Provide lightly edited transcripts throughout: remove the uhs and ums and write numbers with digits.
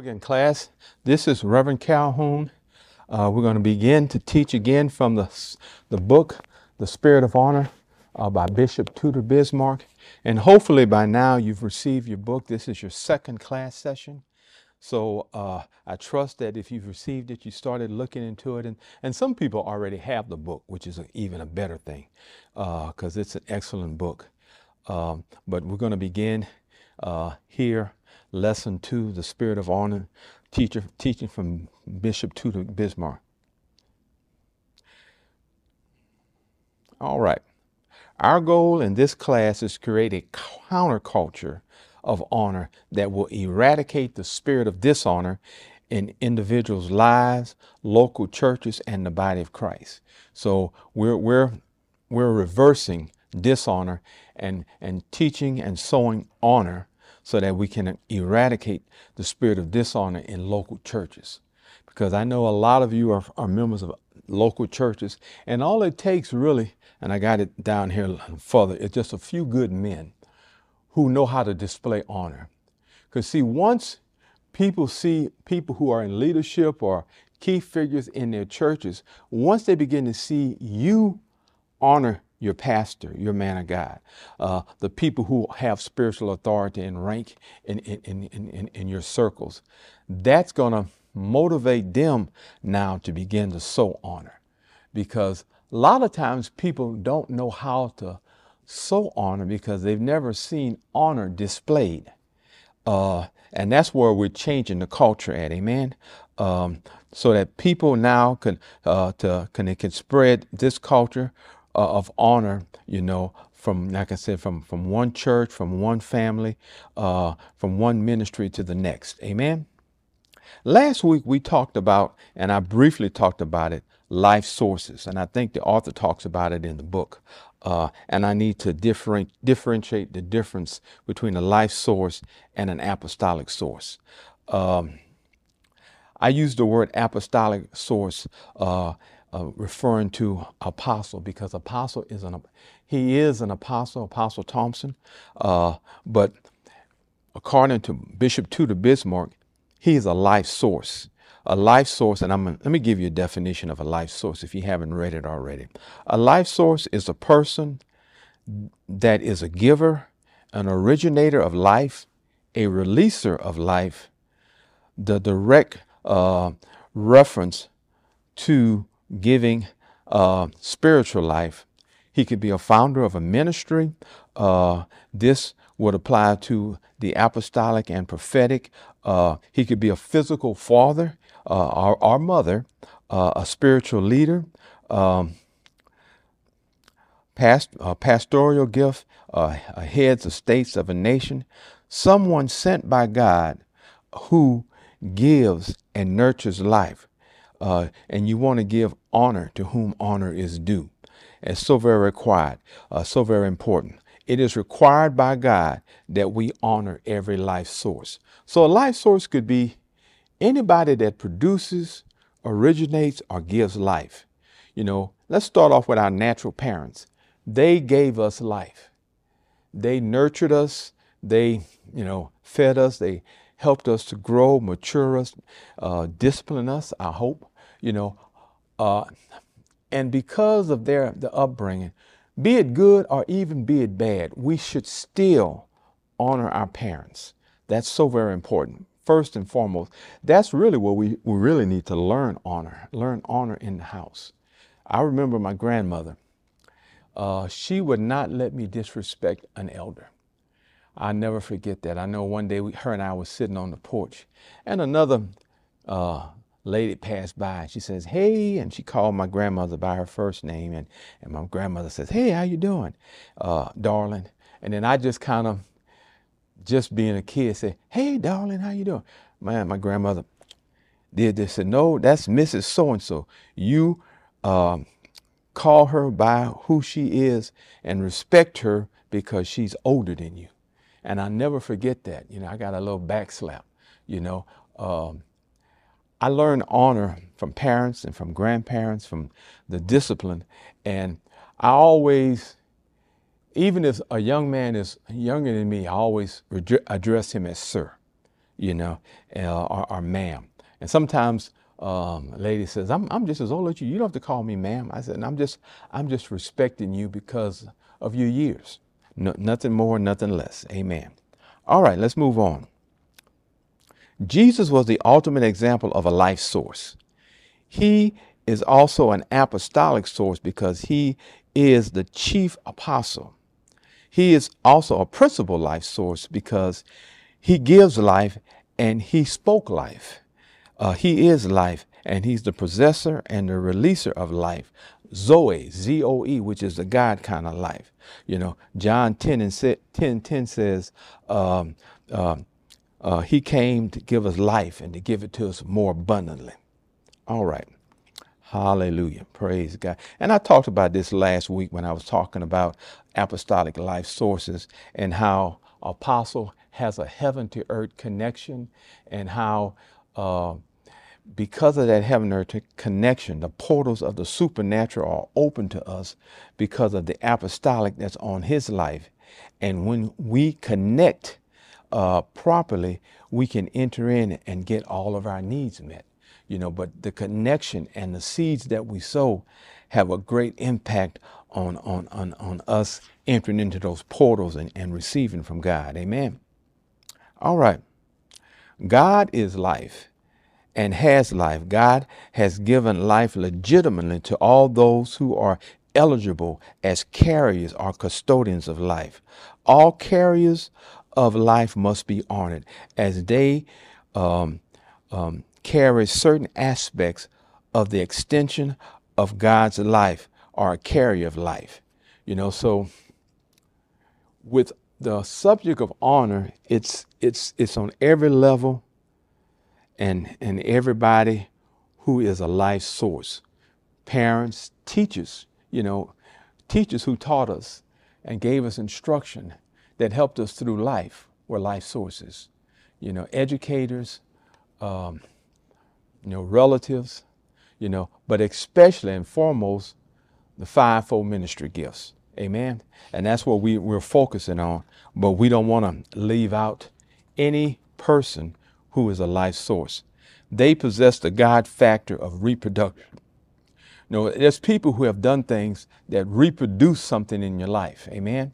Again, class, this is Reverend Calhoun. We're going to begin to teach again from the book, The Spirit of Honor, by Bishop Tudor Bismarck. And hopefully by now you've received your book. This is your second class session. So I trust that if you've received it, you started looking into it. And some people already have the book, which is even a better thing, because it's an excellent book. But we're going to begin here. Lesson 2, The Spirit of Honor, teaching from Bishop Tudor Bismarck. All right. Our goal in this class is to create a counterculture of honor that will eradicate the spirit of dishonor in individuals' lives, local churches, and the body of Christ. So we're reversing dishonor and teaching and sowing honor, so that we can eradicate the spirit of dishonor in local churches. Because I know a lot of you are members of local churches, and all it takes really, and I got it down here further, is just a few good men who know how to display honor. Because see, once people see people who are in leadership or key figures in their churches, once they begin to see you honor your pastor, your man of God, the people who have spiritual authority and rank in your circles, that's going to motivate them now to begin to sow honor. Because a lot of times people don't know how to sow honor because they've never seen honor displayed. And that's where we're changing the culture at, amen? So that people now can spread this culture of honor, from, like I said, from one church, from one family, from one ministry to the next. Amen. Last week we talked about, and I briefly talked about it, life sources. And I think the author talks about it in the book. And I need to differentiate the difference between a life source and an apostolic source. I use the word apostolic source referring to apostle, because apostle is an apostle, Apostle Thompson. But according to Bishop Tudor Bismarck, he is a life source. A life source, and let me give you a definition of a life source if you haven't read it already. A life source is a person that is a giver, an originator of life, a releaser of life, the direct reference to giving spiritual life. He could be a founder of a ministry. This would apply to the apostolic and prophetic. He could be a physical father or mother, a spiritual leader, pastoral gift, heads of states of a nation, someone sent by God who gives and nurtures life. And you want to give honor to whom honor is due. It's so very required, so very important. It is required by God that we honor every life source. So a life source could be anybody that produces, originates, or gives life. Let's start off with our natural parents. They gave us life. They nurtured us. They, fed us. They helped us to grow, mature us, discipline us, I hope, and because of the upbringing, be it good or even be it bad, we should still honor our parents. That's so very important. First and foremost, that's really what we really need to learn honor in the house. I remember my grandmother. She would not let me disrespect an elder. I'll never forget that. I know one day her and I was sitting on the porch, and another lady passed by. She says, "Hey," and she called my grandmother by her first name, and my grandmother says, "Hey, how you doing, darling?" And then I just kind of, just being a kid, say, "Hey, darling, how you doing?" Man, my grandmother did this. Said, "No, that's Mrs. So-and-so. You call her by who she is and respect her because she's older than you." And I never forget that. I got a little backslap. I learned honor from parents and from grandparents, from the discipline. And I always, even if a young man is younger than me, I always address him as sir. or ma'am. And sometimes a lady says, I'm just as old as you. You don't have to call me ma'am. I said, I'm just respecting you because of your years. No, nothing more, nothing less. Amen. All right, let's move on. Jesus was the ultimate example of a life source. He is also an apostolic source because he is the chief apostle. He is also a principal life source because he gives life and he spoke life. He is life and he's the possessor and the releaser of life. Zoe, Z-O-E, which is the God kind of life. John 10:10 says, he came to give us life and to give it to us more abundantly. All right. Hallelujah. Praise God. And I talked about this last week when I was talking about apostolic life sources and how apostle has a heaven to earth connection and how because of that heaven to earth connection, the portals of the supernatural are open to us because of the apostolic that's on his life. And when we connect properly, we can enter in and get all of our needs met. But the connection and the seeds that we sow have a great impact on us entering into those portals and receiving from God. Amen. All right. God is life and has life. God has given life legitimately to all those who are eligible as carriers or custodians of life. All carriers of life must be honored as they carry certain aspects of the extension of God's life or a carrier of life. So with the subject of honor, it's on every level and everybody who is a life source. Parents, teachers, teachers who taught us and gave us instruction that helped us through life were life sources. Educators, relatives, but especially and foremost, the fivefold ministry gifts. Amen. And that's what we're focusing on. But we don't want to leave out any person who is a life source. They possess the God factor of reproduction. There's people who have done things that reproduce something in your life. Amen.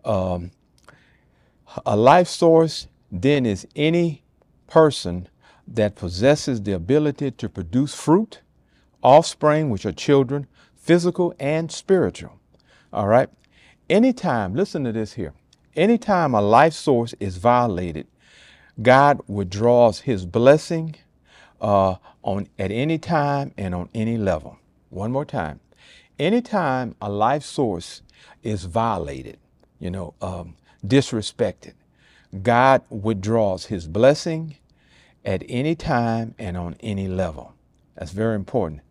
A life source then is any person that possesses the ability to produce fruit, offspring, which are children, physical and spiritual. All right. Anytime, listen to this here. Anytime a life source is violated, God withdraws his blessing at any time and on any level. One more time. Anytime a life source is violated, disrespected, God withdraws his blessing at any time and on any level. That's very important.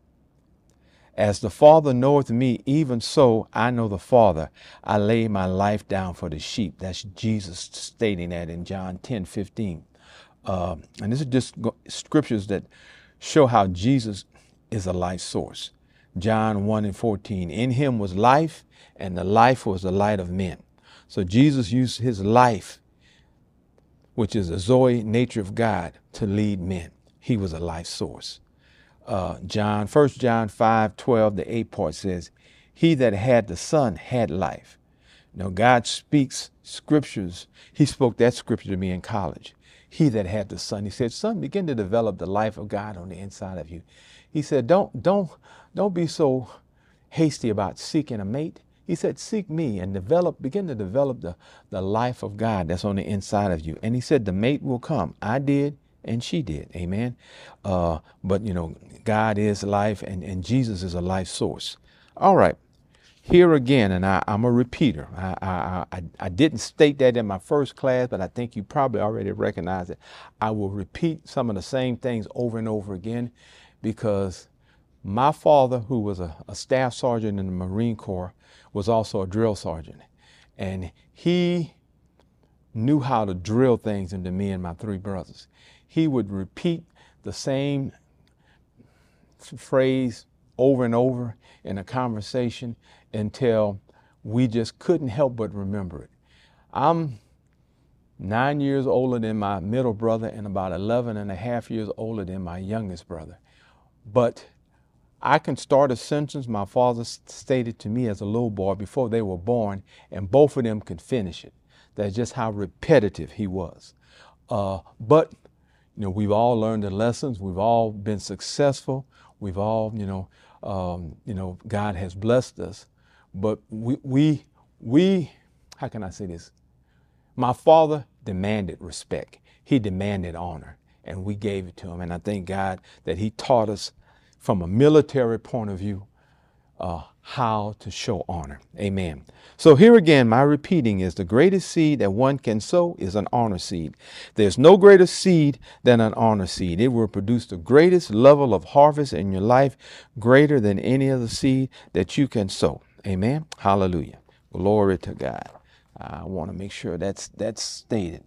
As the Father knoweth me, even so I know the Father. I lay my life down for the sheep. That's Jesus stating that in John 10:15. And this is just scriptures that show how Jesus is a life source. John 1:14. In him was life, and the life was the light of men. So Jesus used his life, which is the Zoe nature of God, to lead men. He was a life source. 1 John 5:12, the 8th part says, he that had the Son had life. God speaks scriptures. He spoke that scripture to me in college. He that had the Son, he said, son, begin to develop the life of God on the inside of you. He said, don't be so hasty about seeking a mate. He said, seek me and begin to develop the life of God that's on the inside of you. And he said, the mate will come. I did. And she did. Amen. But God is life and Jesus is a life source. All right. Here again, and I'm a repeater. I didn't state that in my first class, but I think you probably already recognize it. I will repeat some of the same things over and over again because my father, who was a staff sergeant in the Marine Corps, was also a drill sergeant. And he knew how to drill things into me and my three brothers. He would repeat the same phrase over and over in a conversation until we just couldn't help but remember it. I'm 9 years older than my middle brother and about 11 and a half years older than my youngest brother. But I can start a sentence my father stated to me as a little boy before they were born, and both of them could finish it. That's just how repetitive he was. But we've all learned the lessons. We've all been successful. We've all, God has blessed us. But we, how can I say this? My father demanded respect. He demanded honor, and we gave it to him. And I thank God that he taught us from a military point of view how to show honor. Amen. So here again, my repeating is the greatest seed that one can sow is an honor seed. There's no greater seed than an honor seed. It will produce the greatest level of harvest in your life, greater than any other seed that you can sow. Amen. Hallelujah. Glory to God. I want to make sure that's stated.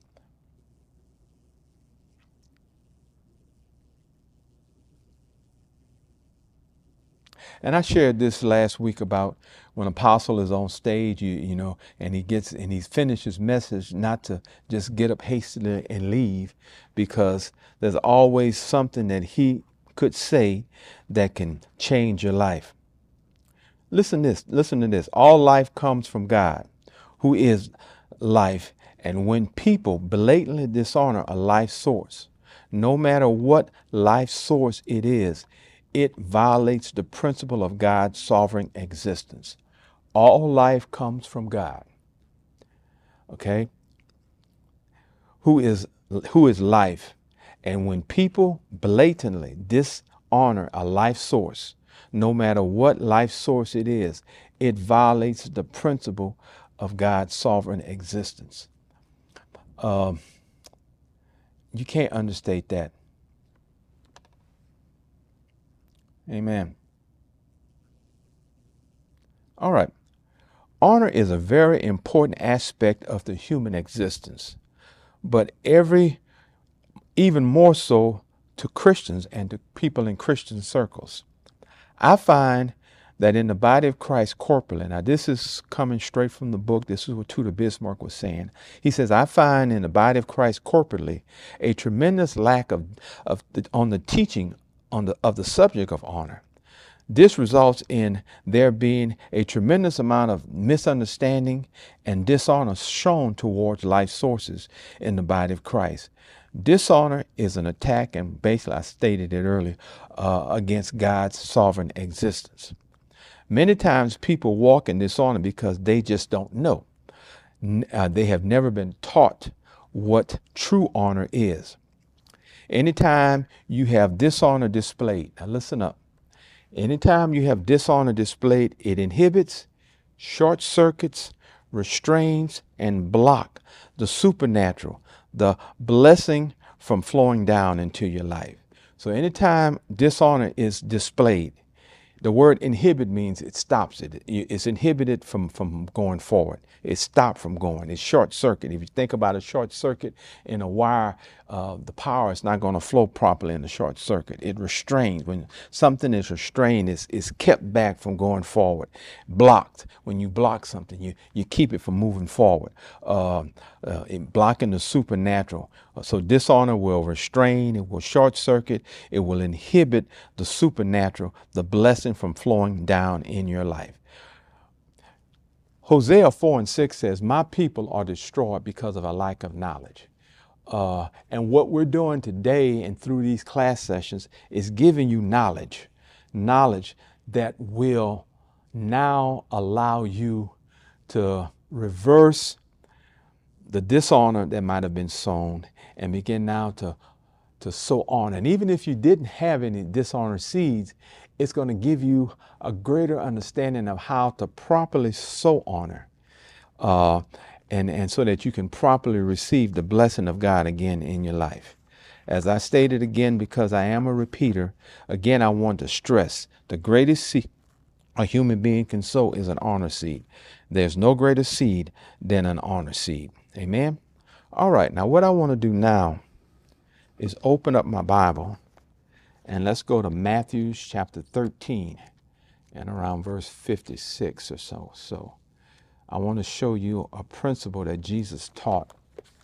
And I shared this last week about when Apostle is on stage, and he finished his message, not to just get up hastily and leave, because there's always something that he could say that can change your life. Listen to this. All life comes from God, who is life. And when people blatantly dishonor a life source, no matter what life source it is, it violates the principle of God's sovereign existence. All life comes from God. Okay? Who is life. And when people blatantly dishonor a life source, no matter what life source it is, it violates the principle of God's sovereign existence. You can't understate that. Amen. All right. Honor is a very important aspect of the human existence, but even more so to Christians and to people in Christian circles. I find that in the body of Christ corporately, now this is coming straight from the book, this is what Tudor Bismarck was saying. He says, I find in the body of Christ corporately a tremendous lack on the teaching of the subject of honor. This results in there being a tremendous amount of misunderstanding and dishonor shown towards life sources in the body of Christ. Dishonor is an attack, and basically I stated it earlier, against God's sovereign existence. Many times people walk in dishonor because they just don't know. They have never been taught what true honor is. Anytime you have dishonor displayed, now listen up. Anytime you have dishonor displayed, it inhibits, short circuits, restrains, and block the supernatural, the blessing from flowing down into your life. So anytime dishonor is displayed, the word inhibit means it stops it. It's inhibited from going forward. It's stopped from going. It's short circuit. If you think about a short circuit in a wire, the power is not going to flow properly in the short circuit. It restrains. When something is restrained, it's kept back from going forward. Blocked. When you block something, you keep it from moving forward. Blocking the supernatural. So dishonor will restrain, it will short circuit, it will inhibit the supernatural, the blessing from flowing down in your life. Hosea 4:6 says, my people are destroyed because of a lack of knowledge. And what we're doing today and through these class sessions is giving you knowledge that will now allow you to reverse the dishonor that might have been sown and begin now to sow honor. And even if you didn't have any dishonor seeds, it's going to give you a greater understanding of how to properly sow honor, and so that you can properly receive the blessing of God again in your life. As I stated again, because I am a repeater, again, I want to stress the greatest seed a human being can sow is an honor seed. There's no greater seed than an honor seed. Amen. All right. Now, what I want to do now is open up my Bible and let's go to Matthew chapter 13 and around verse 56 or so. So I want to show you a principle that Jesus taught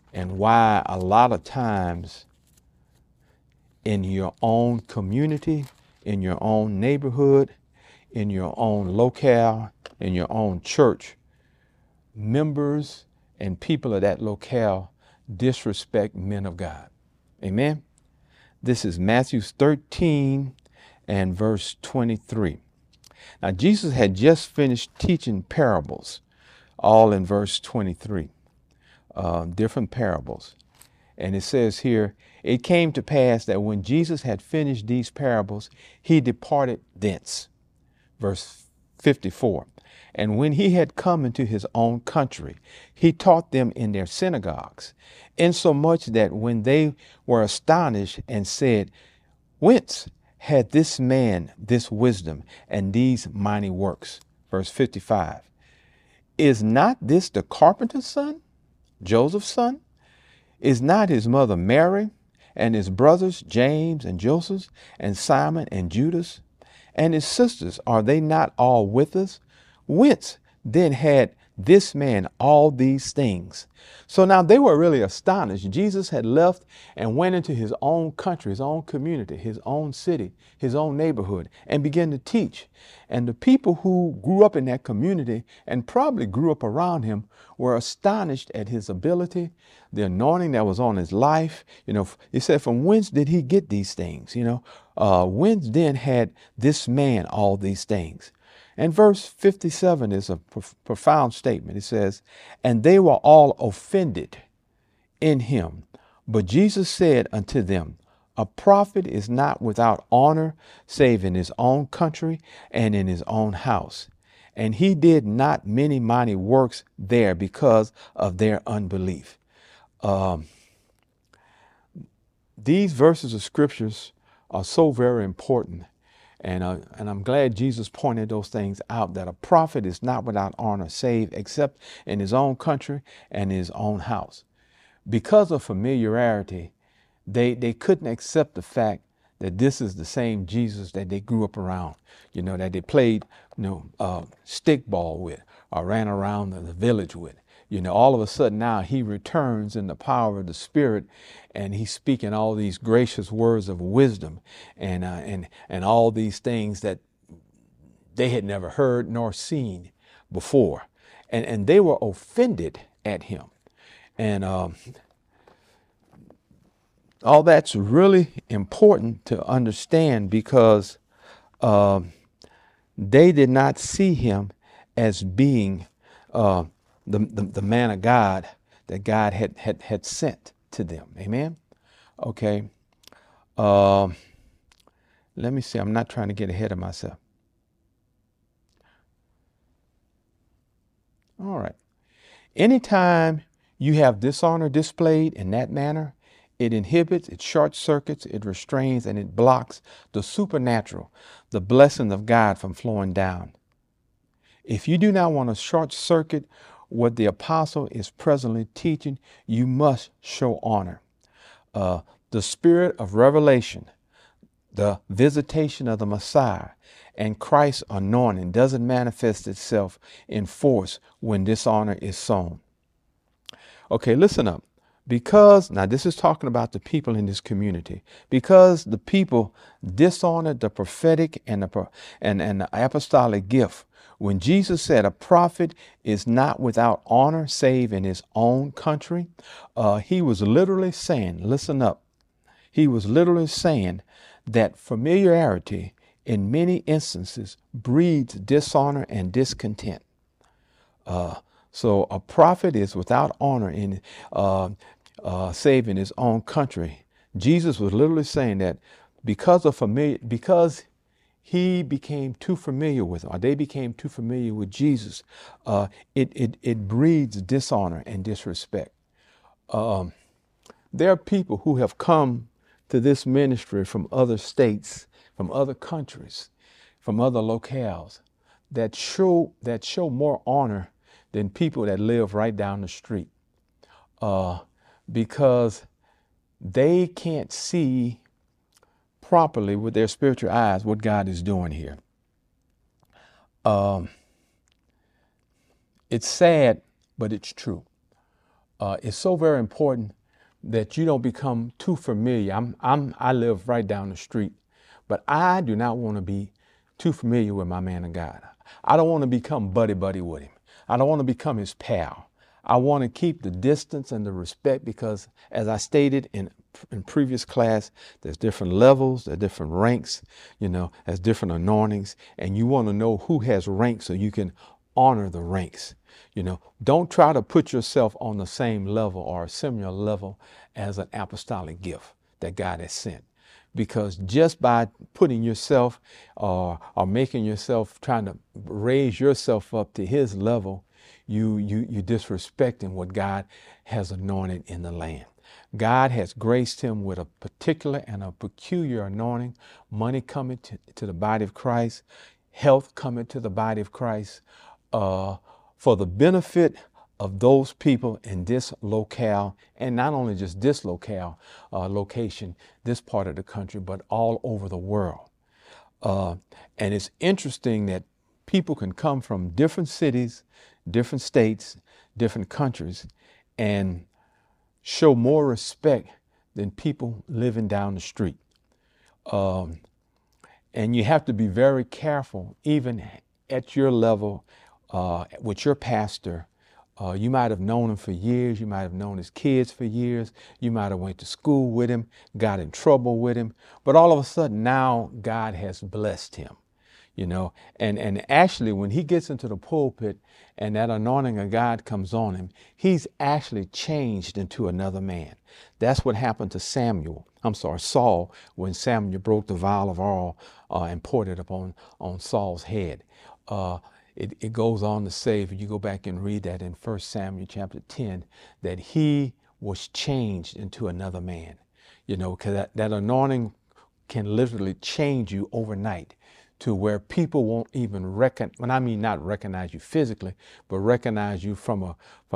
and why a lot of times in your own community, in your own neighborhood, in your own locale, in your own church, members and people of that locale disrespect men of God. Amen. This is Matthew 13 and verse 23. Now, Jesus had just finished teaching parables, all in verse 23, different parables. And it says here, it came to pass that when Jesus had finished these parables, he departed thence. Verse 54. And when he had come into his own country, he taught them in their synagogues, insomuch that when they were astonished and said, Whence had this man this wisdom and these mighty works? Verse 55. Is not this the carpenter's son, Joseph's son? Is not his mother Mary, and his brothers James and Joseph, and Simon and Judas, and his sisters, are they not all with us? Whence then had this man all these things? So now they were really astonished. Jesus had left and went into his own country, his own community, his own city, his own neighborhood, and began to teach. And the people who grew up in that community and probably grew up around him were astonished at his ability, the anointing that was on his life. He said, from whence did he get these things? Whence then had this man all these things? And verse 57 is a profound statement. It says, and they were all offended in him. But Jesus said unto them, a prophet is not without honor, save in his own country and in his own house. And he did not many mighty works there because of their unbelief. These verses of scriptures are so very important. And I'm glad Jesus pointed those things out, that a prophet is not without honor, save except in his own country and his own house. Because of familiarity, they couldn't accept the fact that this is the same Jesus that they grew up around, that they played, stick ball with or ran around the village with. All of a sudden now he returns in the power of the Spirit, and he's speaking all these gracious words of wisdom and all these things that they had never heard nor seen before. And they were offended at him. And all that's really important to understand, because they did not see him as being the man of God that God had sent to them. Amen. Okay. Let me see. I'm not trying to get ahead of myself. All right. Anytime you have dishonor displayed in that manner, it inhibits, it short circuits, it restrains, and it blocks the supernatural, the blessing of God from flowing down. If you do not want to short circuit what the apostle is presently teaching, you must show honor. The spirit of revelation, the visitation of the Messiah, and Christ's anointing doesn't manifest itself in force when dishonor is sown. Okay, listen up. Because, now this is talking about the people in this community, because the people dishonored the prophetic and the apostolic gift. When Jesus said a prophet is not without honor save in his own country, he was literally saying, listen up, he was literally saying that familiarity in many instances breeds dishonor and discontent. So a prophet is without honor in save in his own country. Jesus was literally saying that because he became too familiar with him, or they became too familiar with Jesus, it breeds dishonor and disrespect. There are people who have come to this ministry from other states, from other countries, from other locales that show more honor than people that live right down the street, because they can't see properly with their spiritual eyes what God is doing here. It's sad, but it's true. it's so very important that you don't become too familiar. I live right down the street, but I do not want to be too familiar with my man of God. I don't want to become buddy with him. I don't want to become his pal. I want to keep the distance and the respect because, as I stated in previous class, there's different levels, there's different ranks, there's different anointings, and you want to know who has ranks so you can honor the ranks. Don't try to put yourself on the same level or a similar level as an apostolic gift that God has sent. Because just by putting yourself or making yourself, trying to raise yourself up to his level, you disrespecting what God has anointed in the land. God has graced him with a particular and a peculiar anointing, money coming to the body of Christ, health coming to the body of Christ, for the benefit of those people in this locale, and not only just this locale, location, this part of the country, but all over the world. And it's interesting that people can come from different cities, different states, different countries, and show more respect than people living down the street. And you have to be very careful, even at your level, with your pastor. You might have known him for years. You might have known his kids for years. You might have went to school with him, got in trouble with him. But all of a sudden now God has blessed him, and actually when he gets into the pulpit and that anointing of God comes on him, he's actually changed into another man. That's what happened to Saul, when Samuel broke the vial of oil and poured it upon Saul's head. It goes on to say, if you go back and read that in 1 Samuel chapter 10, that he was changed into another man. Because that anointing can literally change you overnight to where people won't even not recognize you physically, but recognize you from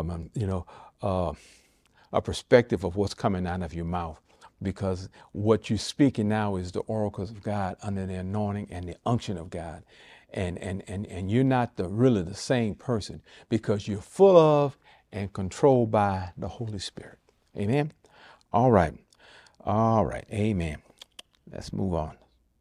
a perspective of what's coming out of your mouth. Because what you're speaking now is the oracles of God under the anointing and the unction of God. And you're not really the same person because you're full of and controlled by the Holy Spirit. Amen. All right. Amen. Let's move on.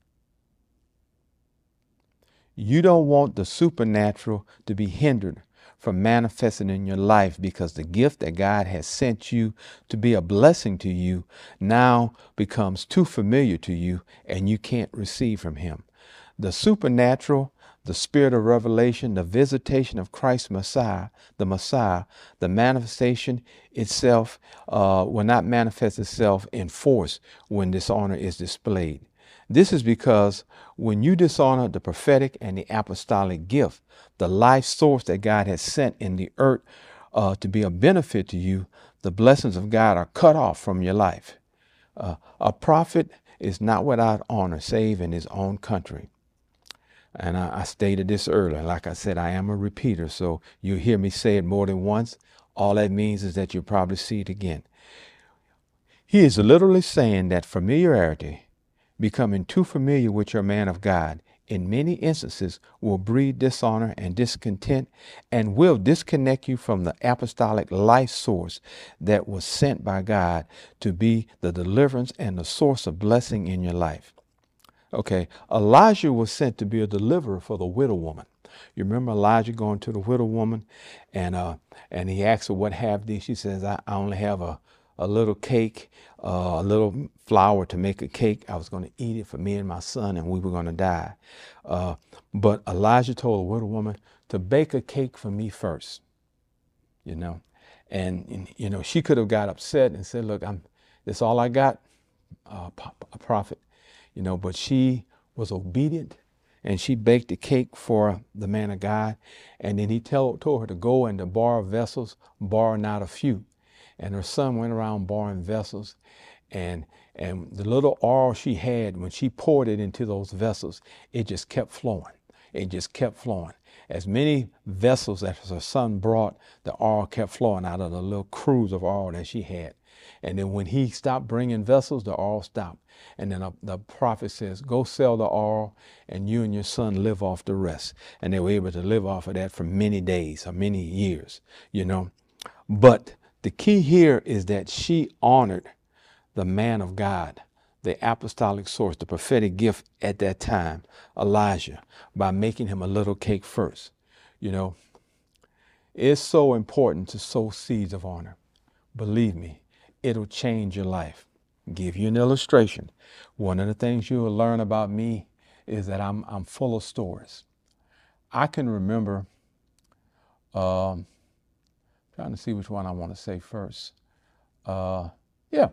You don't want the supernatural to be hindered from manifesting in your life because the gift that God has sent you to be a blessing to you now becomes too familiar to you and you can't receive from him. The supernatural, the spirit of revelation, the visitation of Christ Messiah, the manifestation itself will not manifest itself in force when dishonor is displayed. This is because when you dishonor the prophetic and the apostolic gift, the life source that God has sent in the earth to be a benefit to you, the blessings of God are cut off from your life. A prophet is not without honor save in his own country. And I stated this earlier. Like I said, I am a repeater, so you'll hear me say it more than once. All that means is that you'll probably see it again. He is literally saying that familiarity, becoming too familiar with your man of God, in many instances will breed dishonor and discontent and will disconnect you from the apostolic life source that was sent by God to be the deliverance and the source of blessing in your life. Okay, Elijah was sent to be a deliverer for the widow woman. You remember Elijah going to the widow woman and he asked her, what have thee? She says, I only have a little cake, a little flour to make a cake. I was going to eat it for me and my son and we were going to die. But Elijah told the widow woman to bake a cake for me first, and she could have got upset and said, look, that's all I got, a prophet. But she was obedient and she baked the cake for the man of God. And then he told her to go and to borrow vessels, borrow not a few. And her son went around borrowing vessels. And the little oil she had, when she poured it into those vessels, it just kept flowing. It just kept flowing. As many vessels as her son brought, the oil kept flowing out of the little cruise of oil that she had. And then when he stopped bringing vessels, the oil stopped. And then the prophet says, go sell the oil and you and your son live off the rest. And they were able to live off of that for many days or many years, But The key here is that she honored the man of God, the apostolic source, the prophetic gift at that time, Elijah, by making him a little cake first. You know, it's so important to sow seeds of honor. Believe me, it'll change your life. Give you an illustration. One of the things you will learn about me is that I'm full of stories. I can remember, trying to see which one I want to say first. Yeah,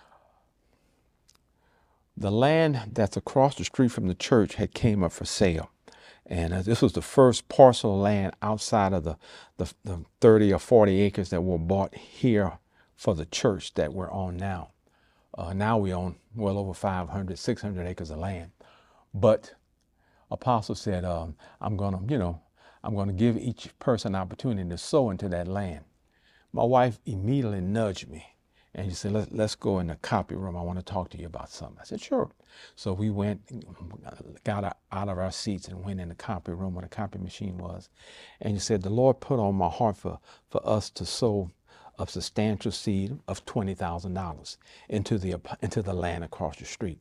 the land that's across the street from the church had came up for sale. And this was the first parcel of land outside of the 30 or 40 acres that were bought here for the church that we're on now. Now we own well over 500, 600 acres of land. But Apostle said, I'm going to give each person an opportunity to sow into that land. My wife immediately nudged me and she said, let's go in the copy room. I want to talk to you about something. I said, sure. So we went, got out of our seats and went in the copy room where the copy machine was. And he said, the Lord put on my heart for us to sow a substantial seed of $20,000 into the land across the street.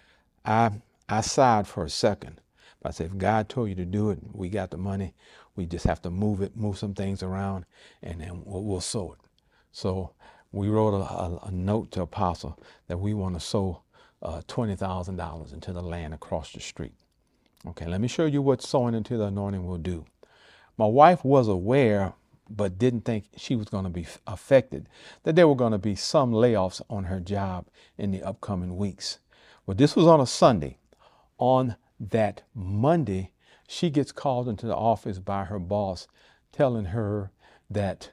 I sighed for a second. But I said, if God told you to do it, we got the money. We just have to move some things around, and then we'll sow it. So we wrote a note to Apostle that we want to sow $20,000 into the land across the street. Okay, let me show you what sowing into the anointing will do. My wife was aware, but didn't think she was going to be affected, that there were going to be some layoffs on her job in the upcoming weeks. Well, this was on a Sunday. On that Monday, she gets called into the office by her boss, telling her that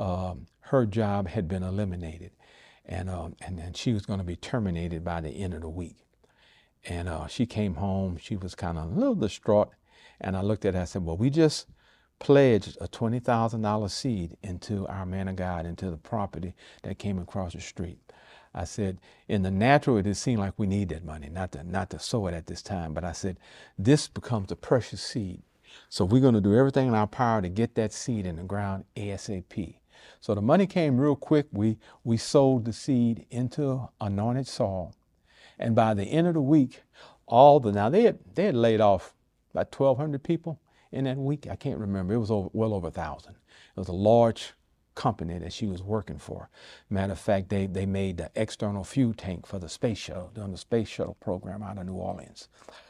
her job had been eliminated, and she was going to be terminated by the end of the week. And she came home. She was kind of a little distraught. And I looked at her and said, well, we just pledged a $20,000 seed into our man of God, into the property that came across the street. I said, in the natural, it seemed like we need that money, not to sow it at this time. But I said, this becomes a precious seed. So we're going to do everything in our power to get that seed in the ground ASAP. So the money came real quick. We sowed the seed into anointed soil. And by the end of the week, now they had laid off about 1,200 people in that week. I can't remember. It was well over 1,000. It was a large company that she was working for. Matter of fact, they made the external fuel tank for the space shuttle, during the space shuttle program out of New Orleans.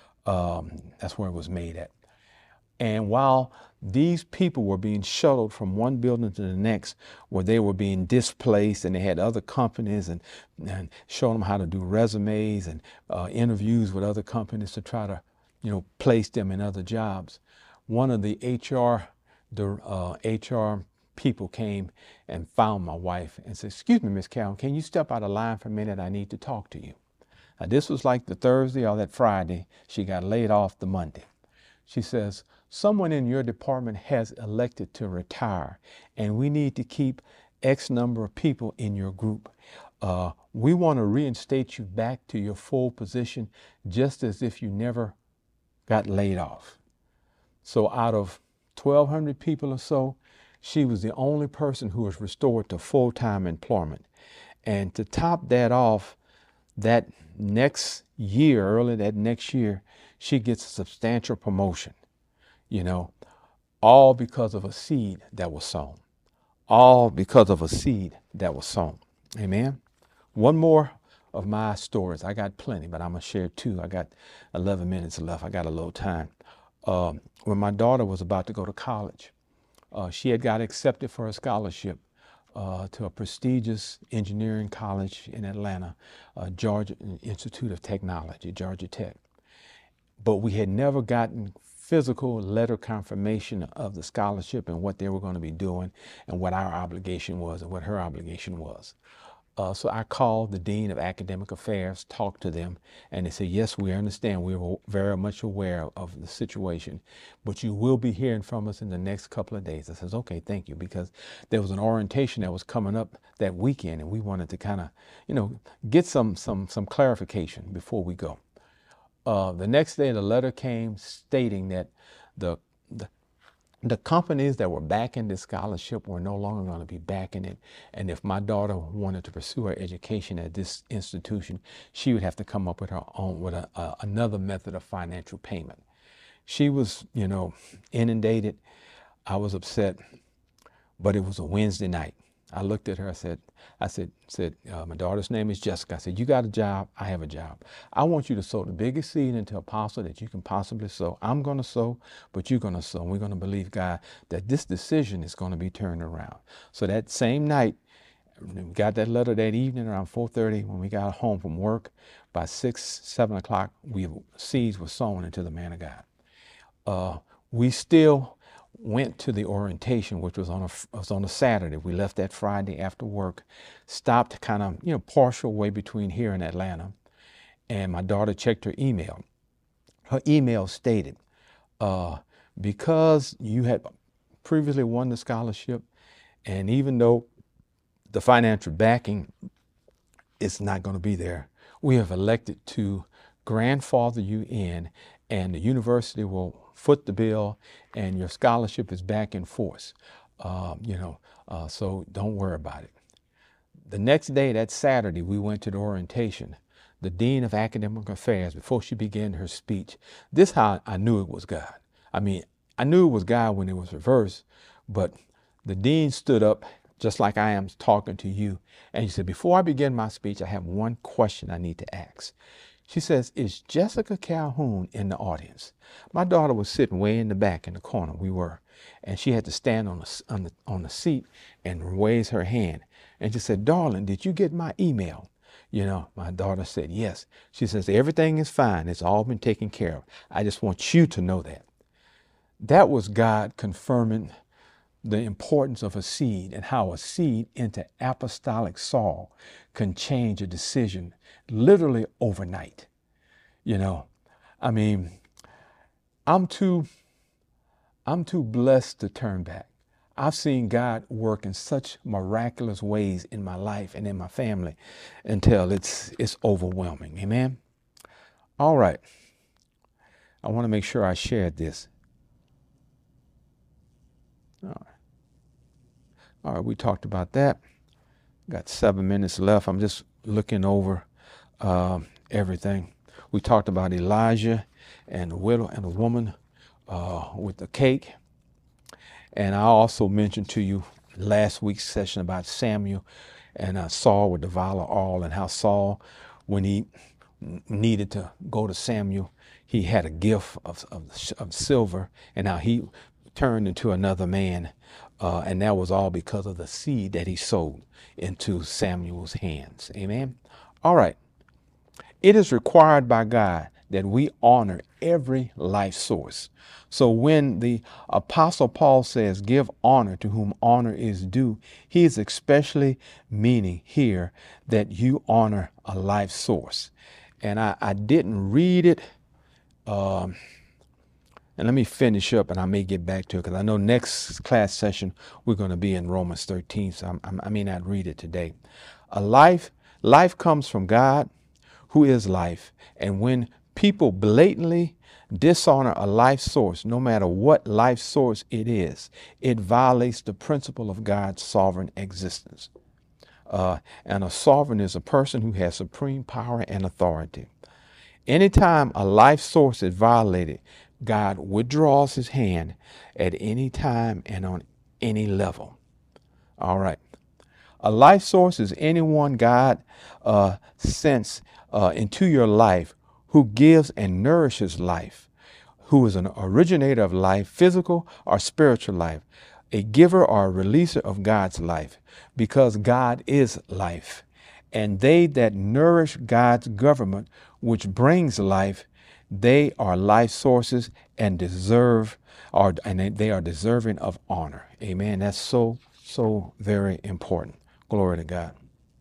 That's where it was made at. And while these people were being shuttled from one building to the next, where they were being displaced, and they had other companies and showing them how to do resumes and interviews with other companies to try to, place them in other jobs. One of the HR people came and found my wife and said, excuse me, Miss Carroll, can you step out of line for a minute? I need to talk to you. Now, this was like the Thursday or that Friday. She got laid off the Monday. She says, someone in your department has elected to retire, and we need to keep X number of people in your group. We want to reinstate you back to your full position, just as if you never got laid off. So out of 1,200 people or so, she was the only person who was restored to full-time employment. And to top that off, that next year, early that next year, she gets a substantial promotion, all because of a seed that was sown. All because of a seed that was sown. Amen. One more of my stories. I got plenty, but I'm going to share two. I got 11 minutes left. I got a little time. When my daughter was about to go to college, she had got accepted for a scholarship to a prestigious engineering college in Atlanta, Georgia Institute of Technology, Georgia Tech. But we had never gotten physical letter confirmation of the scholarship and what they were going to be doing and what our obligation was and what her obligation was. So I called the Dean of Academic Affairs, talked to them, and they said, yes, we understand. We're very much aware of the situation, but you will be hearing from us in the next couple of days. I says, okay, thank you, because there was an orientation that was coming up that weekend, and we wanted to kind of, get some clarification before we go. The next day, the letter came stating that the The companies that were backing this scholarship were no longer going to be backing it. And if my daughter wanted to pursue her education at this institution, she would have to come up with her own, with another method of financial payment. She was, inundated. I was upset, but it was a Wednesday night. I looked at her, I said, my daughter's name is Jessica. I said, you got a job, I have a job. I want you to sow the biggest seed into Apostle that you can possibly sow. I'm going to sow, but you're going to sow. And we're going to believe God that this decision is going to be turned around. So that same night, we got that letter that evening around 4:30 when we got home from work. By 6, 7 o'clock, seeds were sown into the man of God. We still went to the orientation, which was on a Saturday. We left that Friday after work, stopped kind of, partial way between here and Atlanta. And my daughter checked her email. Her email stated, because you had previously won the scholarship, and even though the financial backing is not going to be there, we have elected to grandfather you in, and the university will foot the bill, and your scholarship is back in force. So don't worry about it. The next day, that Saturday, we went to the orientation. The Dean of Academic Affairs, before she began her speech, this is how I knew it was God. I mean, I knew it was God when it was reversed, but the Dean stood up just like I am talking to you, and he said, before I begin my speech, I have one question I need to ask. She says, is Jessica Calhoun in the audience? My daughter was sitting way in the back in the corner, we were, and she had to stand on the seat and raise her hand. And she said, darling, did you get my email? My daughter said, yes. She says, everything is fine. It's all been taken care of. I just want you to know that. That was God confirming the importance of a seed and how a seed into apostolic soil can change a decision literally overnight. I'm too blessed to turn back. I've seen God work in such miraculous ways in my life and in my family until it's overwhelming. Amen. All right. I want to make sure I shared this. All right, we talked about that. Got 7 minutes left. I'm just looking over everything. We talked about Elijah and the widow and the woman with the cake. And I also mentioned to you last week's session about Samuel and Saul with the vial of oil, and how Saul, when he needed to go to Samuel, he had a gift of silver, and how he turned into another man. And that was all because of the seed that he sowed into Samuel's hands. Amen. All right. It is required by God that we honor every life source. So when the Apostle Paul says, give honor to whom honor is due, he is especially meaning here that you honor a life source. And I didn't read it. And let me finish up, and I may get back to it, because I know next class session we're going to be in Romans 13, so I may not read it today. Life comes from God, who is life. And when people blatantly dishonor a life source, no matter what life source it is, it violates the principle of God's sovereign existence. And a sovereign is a person who has supreme power and authority. Anytime a life source is violated, God withdraws his hand at any time and on any level. All right. A life source is anyone God sends into your life who gives and nourishes life, who is an originator of life, physical or spiritual life, a giver or a releaser of God's life, because God is life. And they that nourish God's government, which brings life, they are life sources and they are deserving of honor. Amen. That's so very important. Glory to God.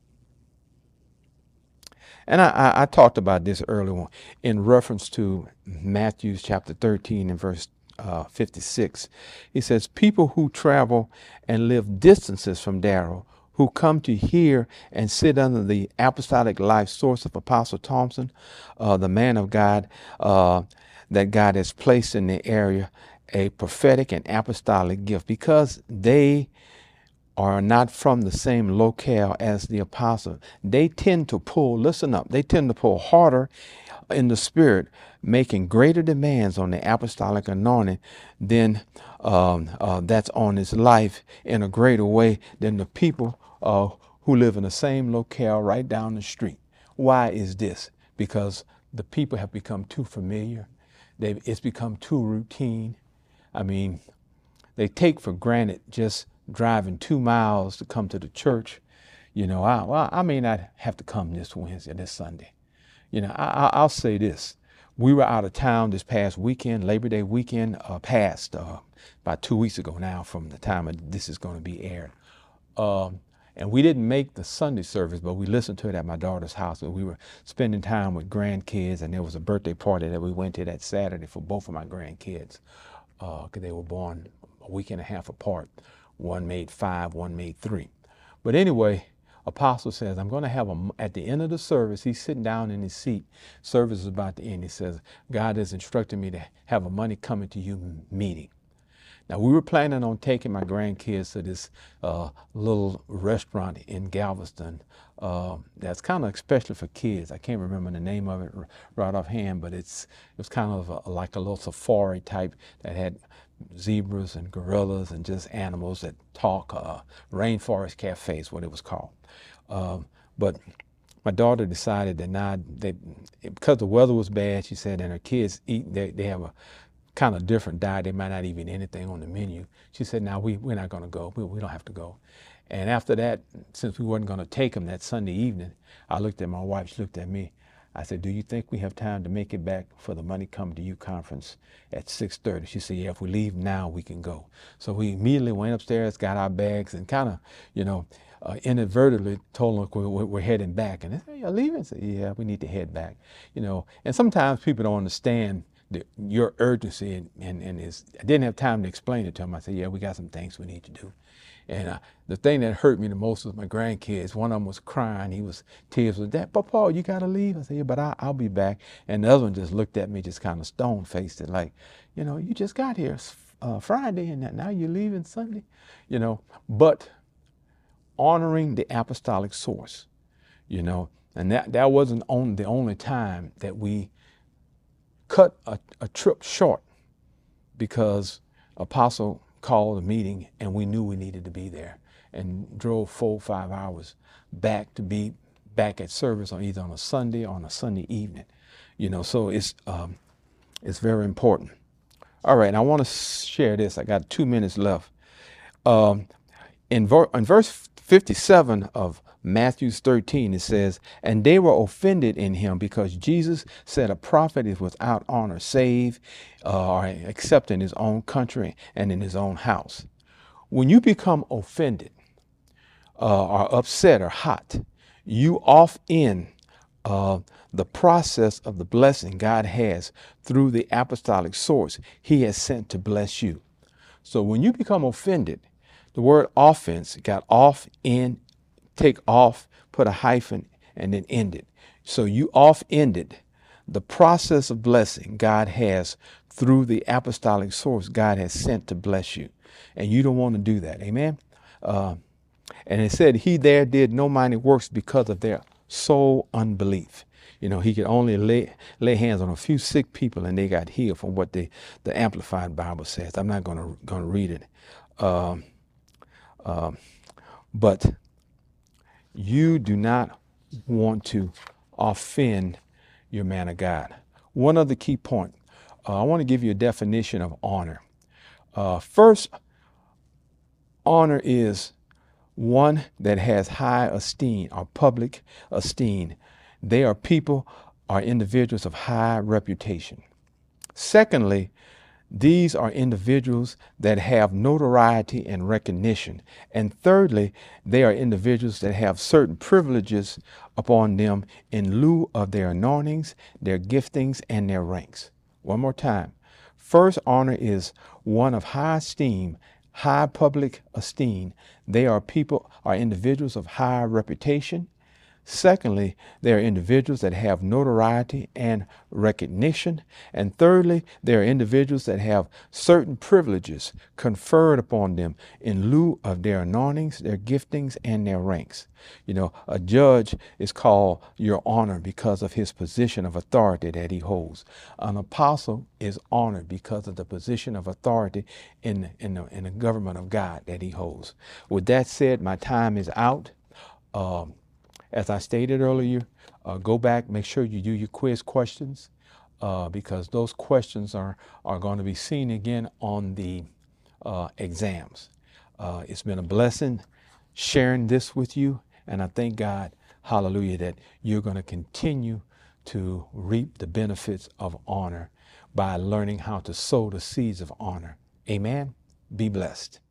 And I talked about this earlier in reference to Matthew chapter 13 and verse 56. He says, people who travel and live distances from Darrow, who come to hear and sit under the apostolic life source of Apostle Thompson, the man of God that God has placed in the area, a prophetic and apostolic gift because they are not from the same locale as the apostle. They tend to pull, listen up, they tend to pull harder in the spirit, making greater demands on the apostolic anointing than that's on his life in a greater way than the people who live in the same locale right down the street. Why is this? Because the people have become too familiar. It's become too routine. I mean, they take for granted just driving 2 miles to come to the church. You know, I may not have to come this Wednesday, this Sunday. You know, I'll say this. We were out of town this past weekend, Labor Day weekend, passed about 2 weeks ago now from the time this is going to be aired. And we didn't make the Sunday service, but we listened to it at my daughter's house. And we were spending time with grandkids, and there was a birthday party that we went to that Saturday for both of my grandkids because they were born a week and a half apart. One made 5, one made 3. But anyway, Apostle says, I'm going to have at the end of the service, he's sitting down in his seat. Service is about to end. He says, God has instructed me to have a money coming to you meeting. Now, we were planning on taking my grandkids to this little restaurant in Galveston that's kind of especially for kids. I can't remember the name of it right offhand, but it was kind of like a little safari type that had zebras and gorillas and just animals that talk. Rainforest Cafe is what it was called. But my daughter decided that because the weather was bad, she said, and her kids they have a kind of different diet. They might not even eat anything on the menu. She said, "Now we're not going to go. We don't have to go." And after that, since we weren't going to take them that Sunday evening, I looked at my wife. She looked at me. I said, "Do you think we have time to make it back for the Money Come to You conference at 6:30? She said, "Yeah, if we leave now, we can go." So we immediately went upstairs, got our bags, and kind of, inadvertently told them we're heading back. And they said, "You're leaving?" I said, "Yeah, we need to head back." And sometimes people don't understand your urgency, and I didn't have time to explain it to them. I said, "Yeah, we got some things we need to do." And the thing that hurt me the most was my grandkids. One of them was crying. Tears was, "Dad, Papa, you got to leave." I said, "Yeah, but I'll be back." And the other one just looked at me just kind of stone-faced it like, "You just got here Friday and now you're leaving Sunday." But honoring the apostolic source, and that wasn't the only time that we cut a trip short because Apostle called a meeting and we knew we needed to be there and drove 4 or 5 hours back to be back at service on either on a Sunday or on a Sunday evening. So it's very important. All right, and I want to share this. I got 2 minutes left. In verse 57 of Matthew 13, it says, "And they were offended in him because Jesus said a prophet is without honor, save or except in his own country and in his own house." When you become offended or upset or hot, you off in the process of the blessing God has through the apostolic source he has sent to bless you. So when you become offended, the word offense got off in, take off, put a hyphen, and then end it. So you off-ended the process of blessing God has through the apostolic source God has sent to bless you. And you don't want to do that. Amen. And it said he there did no mighty works because of their sole unbelief. He could only lay hands on a few sick people and they got healed from what the Amplified Bible says. I'm not going to read it. But you do not want to offend your man of God. One other key point. I want to give you a definition of honor. First, honor is one that has high esteem or public esteem. They are people or individuals of high reputation. Secondly, these are individuals that have notoriety and recognition. And thirdly, they are individuals that have certain privileges upon them in lieu of their anointings, their giftings, and their ranks. One more time. First, honor is one of high esteem, high public esteem. They are people or individuals of high reputation. Secondly, they are individuals that have notoriety and recognition. And thirdly, they are individuals that have certain privileges conferred upon them in lieu of their anointings, their giftings, and their ranks. You know, a judge is called your honor because of his position of authority that he holds. An apostle is honored because of the position of authority in the government of God that he holds. With that said, my time is out. As I stated earlier, go back, make sure you do your quiz questions because those questions are going to be seen again on the exams. It's been a blessing sharing this with you, and I thank God, hallelujah, that you're going to continue to reap the benefits of honor by learning how to sow the seeds of honor. Amen. Be blessed.